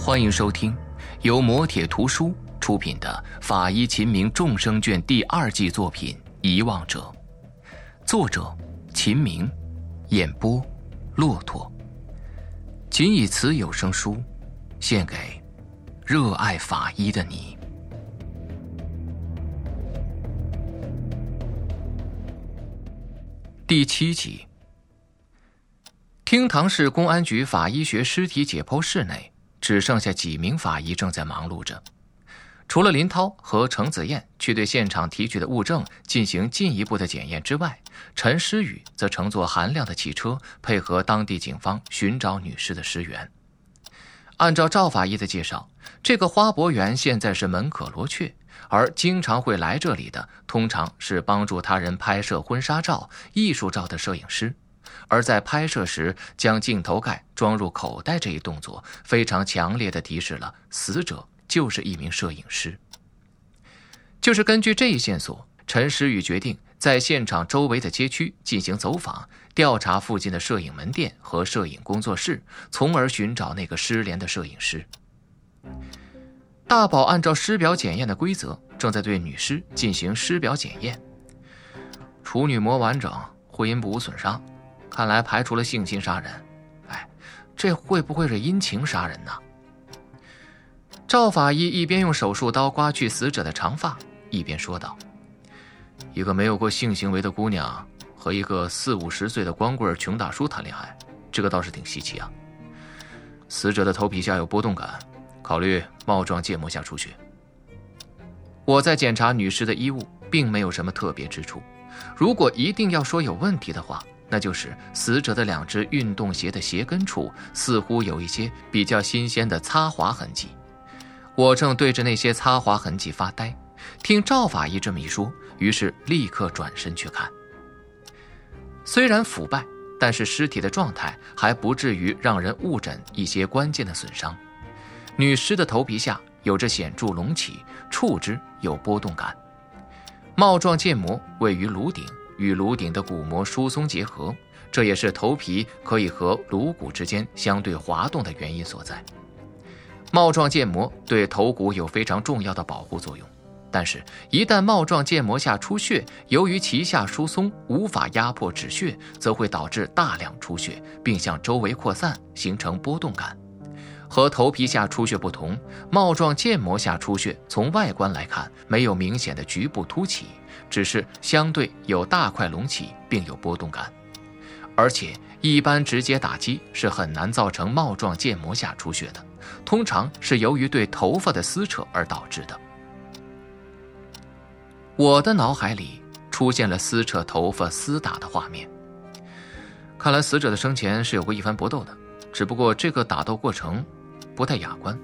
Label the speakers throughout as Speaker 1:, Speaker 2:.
Speaker 1: 欢迎收听由磨铁图书出品的《法医秦明众生卷》第2季作品《遗忘者》，作者秦明，演播骆驼。仅以此有声书献给热爱法医的你。第7集。厅堂市公安局法医学尸体解剖室内只剩下几名法医正在忙碌着，除了林涛和程子燕去对现场提取的物证进行进一步的检验之外，陈诗雨则乘坐韩亮的汽车，配合当地警方寻找女尸的尸源。按照赵法医的介绍，这个花博园现在是门可罗雀，而经常会来这里的通常是帮助他人拍摄婚纱照、艺术照的摄影师。而在拍摄时将镜头盖装入口袋这一动作，非常强烈地提示了死者就是一名摄影师。就是根据这一线索，陈诗雨决定在现场周围的街区进行走访，调查附近的摄影门店和摄影工作室，从而寻找那个失联的摄影师。大宝按照尸表检验的规则，正在对女尸进行尸表检验。处女膜完整，会阴部无损伤，看来排除了性侵杀人。这会不会是因情杀人呢？赵法医一边用手术刀刮去死者的长发，一边说道：一个没有过性行为的姑娘和一个40-50岁的光棍穷大叔谈恋爱，这个倒是挺稀奇啊。死者的头皮下有波动感，考虑帽状芥膜下出血。我在检查女尸的衣物，并没有什么特别之处。如果一定要说有问题的话，那就是死者的2只运动鞋的鞋跟处似乎有一些比较新鲜的擦划痕迹。我正对着那些擦划痕迹发呆，听赵法医这么一说，于是立刻转身去看。虽然腐败，但是尸体的状态还不至于让人误诊一些关键的损伤。女尸的头皮下有着显著隆起，触之有波动感。帽状腱膜位于颅顶，与颅顶的骨膜疏松结合，这也是头皮可以和颅骨之间相对滑动的原因所在。帽状腱膜对头骨有非常重要的保护作用，但是一旦帽状腱膜下出血，由于脐下疏松无法压迫止血，则会导致大量出血，并向周围扩散，形成波动感。和头皮下出血不同，帽状腱膜下出血从外观来看没有明显的局部凸起，只是相对有大块隆起并有波动感。而且一般直接打击是很难造成帽状腱膜下出血的，通常是由于对头发的撕扯而导致的。我的脑海里出现了撕扯头发厮打的画面，看来死者的生前是有过一番搏斗的，只不过这个打斗过程不太雅观。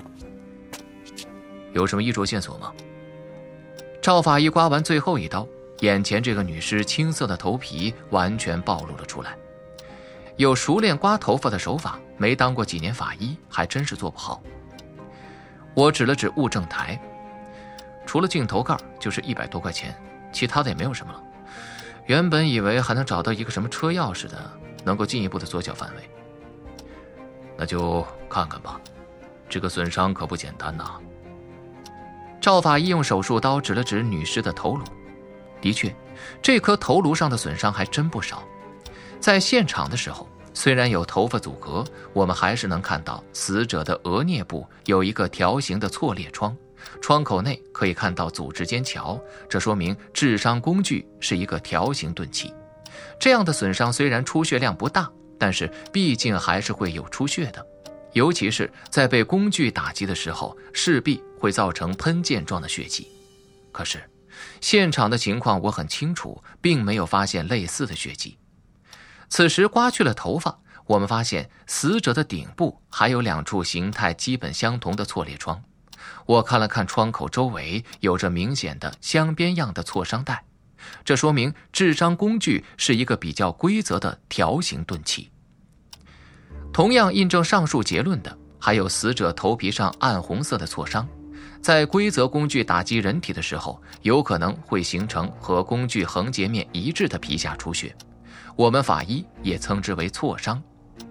Speaker 1: 有什么衣着线索吗？赵法医刮完最后一刀，眼前这个女尸青色的头皮完全暴露了出来。有熟练刮头发的手法，没当过几年法医还真是做不好。我指了指物证台，除了镜头盖就是100多块钱，其他的也没有什么了。原本以为还能找到一个什么车钥匙的，能够进一步的缩小范围。那就看看吧，这个损伤可不简单呐。赵法医用手术刀指了指女尸的头颅，的确，这颗头颅上的损伤还真不少。在现场的时候，虽然有头发阻隔，我们还是能看到死者的额颞部有一个条形的错裂窗，窗口内可以看到组织间桥，这说明致伤工具是一个条形钝器。这样的损伤虽然出血量不大，但是毕竟还是会有出血的，尤其是在被工具打击的时候，势必会造成喷溅状的血迹。可是现场的情况我很清楚，并没有发现类似的血迹。此时刮去了头发，我们发现死者的顶部还有2处形态基本相同的错裂窗。我看了看窗口周围，有着明显的镶边样的挫伤带，这说明致伤工具是一个比较规则的条形钝器。同样印证上述结论的还有死者头皮上暗红色的挫伤，在规则工具打击人体的时候，有可能会形成和工具横截面一致的皮下出血，我们法医也称之为挫伤。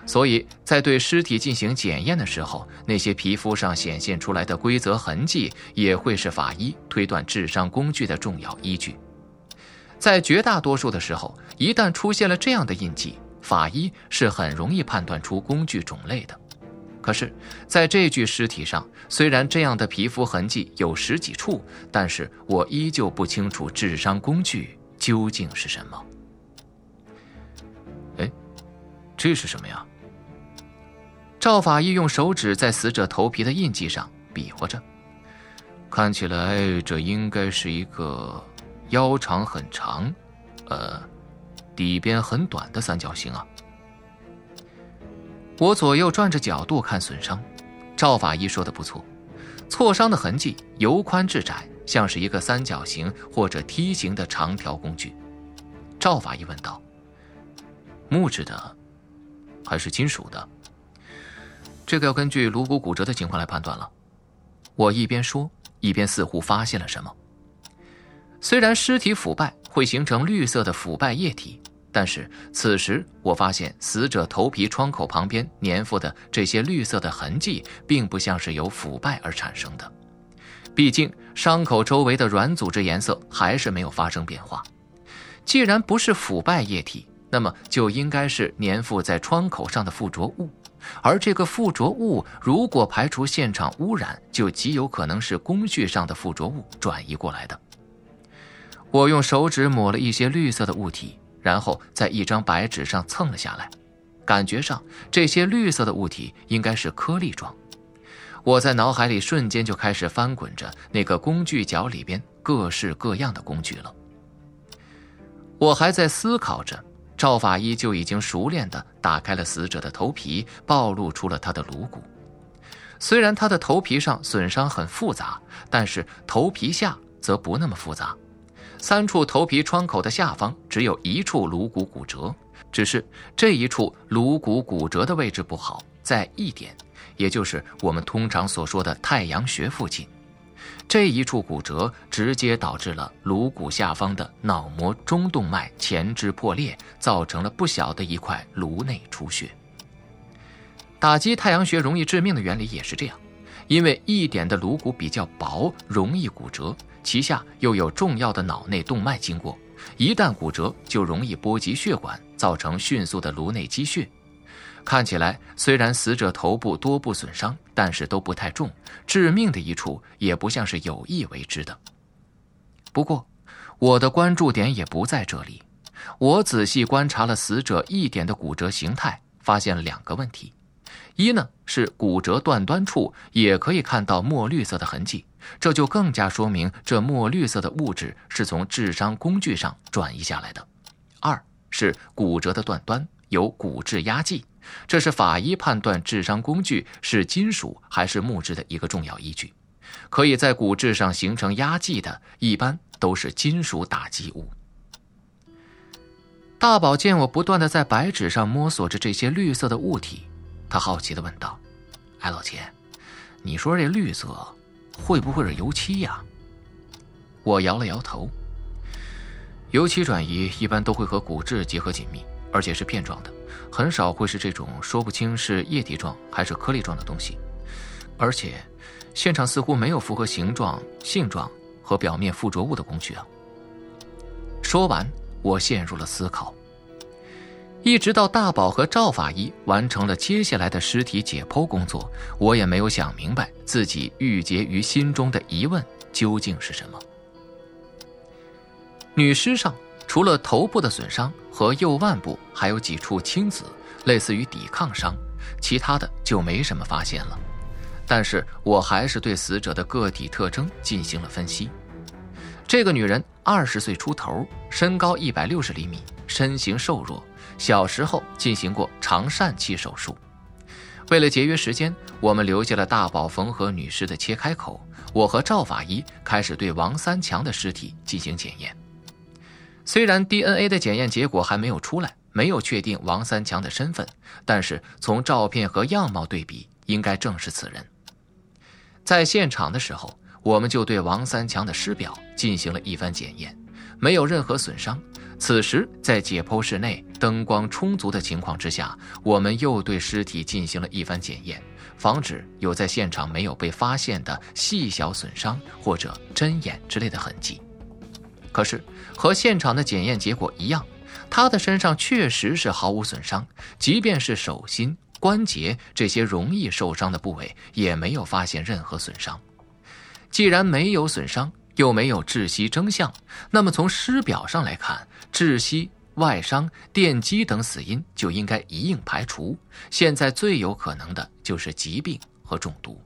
Speaker 1: 所以在对尸体进行检验的时候，那些皮肤上显现出来的规则痕迹也会是法医推断致伤工具的重要依据。在绝大多数的时候，一旦出现了这样的印记，法医是很容易判断出工具种类的。可是在这具尸体上，虽然这样的皮肤痕迹有10几处，但是我依旧不清楚致伤工具究竟是什么。这是什么呀？赵法医用手指在死者头皮的印记上比划着，看起来这应该是一个腰长很长，底边很短的三角形啊。我左右转着角度看损伤，赵法医说的不错，挫伤的痕迹由宽至窄，像是一个三角形或者梯形的长条工具。赵法医问道：木质的还是金属的？这个要根据颅骨骨折的情况来判断了。我一边说，一边似乎发现了什么。虽然尸体腐败会形成绿色的腐败液体，但是此时我发现死者头皮窗口旁边粘附的这些绿色的痕迹并不像是由腐败而产生的，毕竟伤口周围的软组织颜色还是没有发生变化。既然不是腐败液体，那么就应该是粘附在窗口上的附着物，而这个附着物如果排除现场污染，就极有可能是工具上的附着物转移过来的。我用手指抹了一些绿色的物体，然后在一张白纸上蹭了下来，感觉上这些绿色的物体应该是颗粒状。我在脑海里瞬间就开始翻滚着那个工具角里边各式各样的工具了。我还在思考着，赵法医就已经熟练地打开了死者的头皮，暴露出了他的颅骨。虽然他的头皮上损伤很复杂，但是头皮下则不那么复杂。3处头皮窗口的下方只有1处颅骨骨折，只是这一处颅骨骨折的位置不好，在1点，也就是我们通常所说的太阳穴附近。这一处骨折直接导致了颅骨下方的脑膜中动脉前支破裂，造成了不小的一块颅内出血。打击太阳穴容易致命的原理也是这样，因为1点的颅骨比较薄，容易骨折，其下又有重要的脑内动脉经过，一旦骨折就容易波及血管，造成迅速的颅内积血。看起来虽然死者头部多部损伤，但是都不太重，致命的一处也不像是有意为之的。不过我的关注点也不在这里，我仔细观察了死者1点的骨折形态，发现了2个问题。一呢，是骨折断端处也可以看到墨绿色的痕迹，这就更加说明这墨绿色的物质是从致伤工具上转移下来的。2是骨折的断端有骨质压迹，这是法医判断致伤工具是金属还是木质的一个重要依据。可以在骨质上形成压迹的，一般都是金属打击物。大宝见我不断地在白纸上摸索着这些绿色的物体，他好奇地问道：老钱，你说这绿色会不会是油漆呀？我摇了摇头。油漆转移一般都会和骨质结合紧密，而且是片状的，很少会是这种说不清是液体状还是颗粒状的东西。而且现场似乎没有符合形状、性状和表面附着物的工具啊。说完，我陷入了思考。一直到大宝和赵法医完成了接下来的尸体解剖工作，我也没有想明白自己郁结于心中的疑问究竟是什么。女尸上除了头部的损伤和右腕部还有几处青紫，类似于抵抗伤，其他的就没什么发现了。但是我还是对死者的个体特征进行了分析。这个女人20岁出头，身高160厘米，身形瘦弱，小时候进行过肠疝气手术。为了节约时间，我们留下了大宝缝合女尸的切开口。我和赵法医开始对王三强的尸体进行检验。虽然 DNA 的检验结果还没有出来，没有确定王三强的身份，但是从照片和样貌对比，应该正是此人。在现场的时候，我们就对王三强的尸表进行了一番检验，没有任何损伤， 此时在解剖室内灯光充足的情况之下，我们又对尸体进行了一番检验，防止有在现场没有被发现的细小损伤或者针眼之类的痕迹。可是和现场的检验结果一样，他的身上确实是毫无损伤，即便是手心、关节这些容易受伤的部位也没有发现任何损伤。既然没有损伤，又没有窒息征象，那么从尸表上来看，窒息、外伤、电击等死因就应该一应排除。现在最有可能的就是疾病和中毒。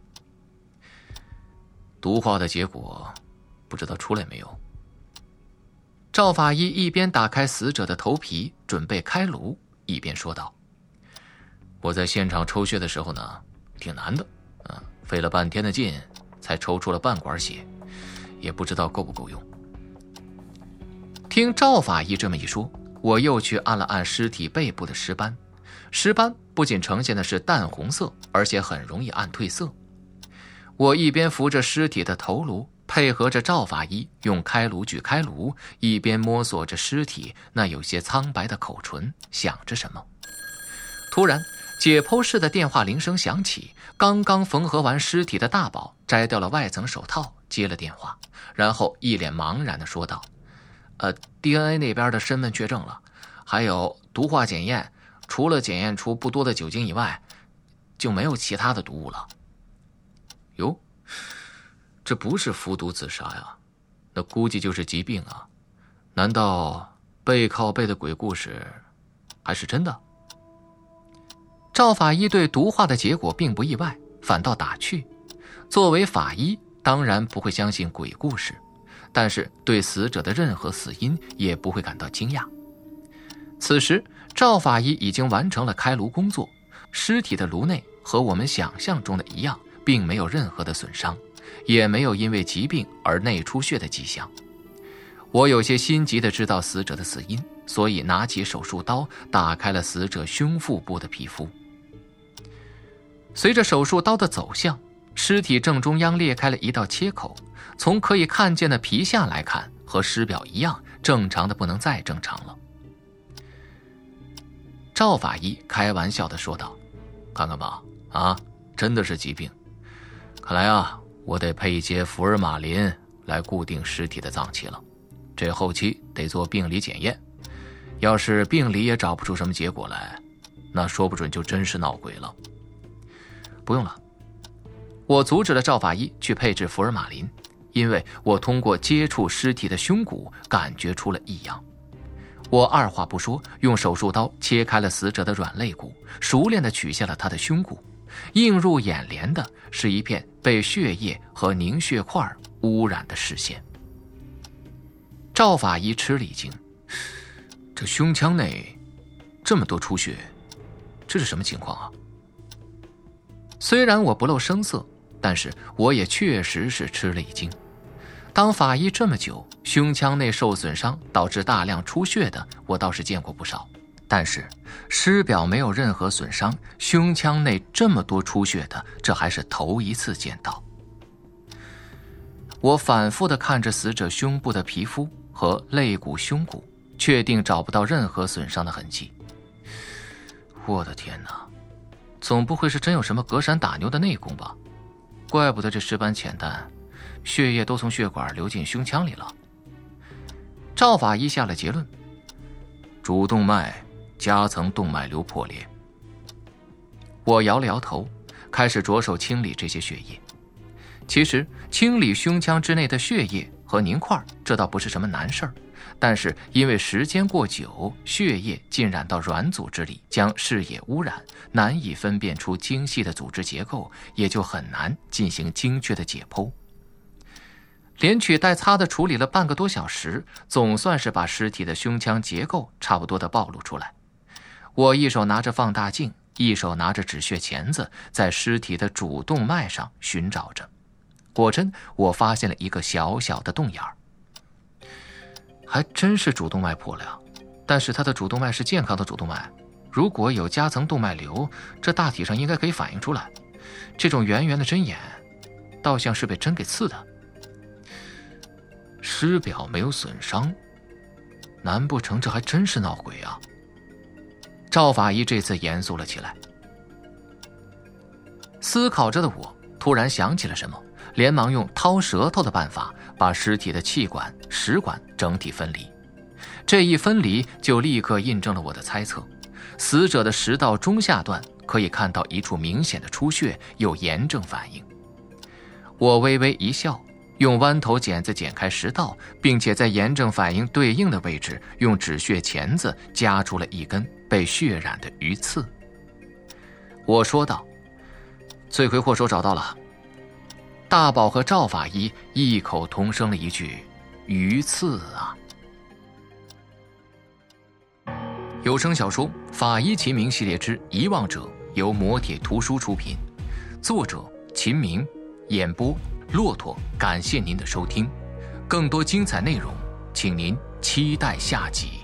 Speaker 1: 毒化的结果不知道出来没有？赵法医一边打开死者的头皮准备开颅，一边说道：我在现场抽血的时候呢，挺难的，费了半天的劲才抽出了半管血，也不知道够不够用。听赵法医这么一说，我又去按了按尸体背部的尸斑，尸斑不仅呈现的是淡红色，而且很容易暗褪色。我一边扶着尸体的头颅，配合着赵法医用开颅锯开颅，一边摸索着尸体那有些苍白的口唇，想着什么。突然解剖室的电话铃声响起，刚刚缝合完尸体的大宝摘掉了外层手套，接了电话，然后一脸茫然地说道：DNA 那边的身份确证了，还有毒化检验，除了检验出不多的酒精以外，就没有其他的毒物了。哟，这不是服毒自杀呀，那估计就是疾病啊。难道背靠背的鬼故事还是真的？赵法医对毒化的结果并不意外，反倒打趣：作为法医，当然不会相信鬼故事，但是对死者的任何死因也不会感到惊讶。此时赵法医已经完成了开颅工作，尸体的颅内和我们想象中的一样，并没有任何的损伤，也没有因为疾病而内出血的迹象。我有些心急地知道死者的死因，所以拿起手术刀打开了死者胸腹部的皮肤。随着手术刀的走向，尸体正中央裂开了一道切口，从可以看见的皮下来看，和尸表一样，正常的不能再正常了。赵法医开玩笑地说道：看看吧，真的是疾病。看来我得配一些福尔马林来固定尸体的脏器了，这后期得做病理检验，要是病理也找不出什么结果来，那说不准就真是闹鬼了。不用了，我阻止了赵法医去配置福尔马林，因为我通过接触尸体的胸骨感觉出了异样。我二话不说，用手术刀切开了死者的软肋骨，熟练地取下了他的胸骨。映入眼帘的是一片被血液和凝血块污染的视线。赵法医吃了一惊，这胸腔内这么多出血，这是什么情况啊？虽然我不露声色，但是我也确实是吃了一惊。当法医这么久，胸腔内受损伤导致大量出血的，我倒是见过不少，但是尸表没有任何损伤，胸腔内这么多出血的，这还是头一次见到。我反复地看着死者胸部的皮肤和肋骨、胸骨，确定找不到任何损伤的痕迹。我的天哪，总不会是真有什么隔山打牛的内功吧？怪不得这尸斑浅淡，血液都从血管流进胸腔里了。赵法医下了结论：主动脉夹层动脉瘤破裂。我摇了摇头，开始着手清理这些血液。其实清理胸腔之内的血液和凝块，这倒不是什么难事儿，但是因为时间过久，血液浸染到软组织里，将视野污染，难以分辨出精细的组织结构，也就很难进行精确的解剖。连取带擦的处理了半个多小时，总算是把尸体的胸腔结构差不多的暴露出来。我一手拿着放大镜，一手拿着止血钳子，在尸体的主动脉上寻找着。果真，我发现了一个小小的洞眼儿。还真是主动脉破了呀，但是它的主动脉是健康的主动脉，如果有夹层动脉瘤，这大体上应该可以反映出来。这种圆圆的针眼，倒像是被针给刺的。尸表没有损伤， 难不成这还真是闹鬼啊？赵法医这次严肃了起来。思考着的我突然想起了什么，连忙用掏舌头的办法把尸体的气管、食管整体分离。这一分离就立刻印证了我的猜测，死者的食道中下段可以看到一处明显的出血，有炎症反应。我微微一笑，用弯头剪子剪开食道，并且在炎症反应对应的位置用止血钳子夹出了一根被血染的鱼刺。我说道：罪魁祸首找到了。大宝和赵法医异口同声了一句：鱼刺啊！有声小说《法医秦明系列之遗忘者》由磨铁图书出品，作者秦明，演播骆驼。感谢您的收听，更多精彩内容请您期待下集。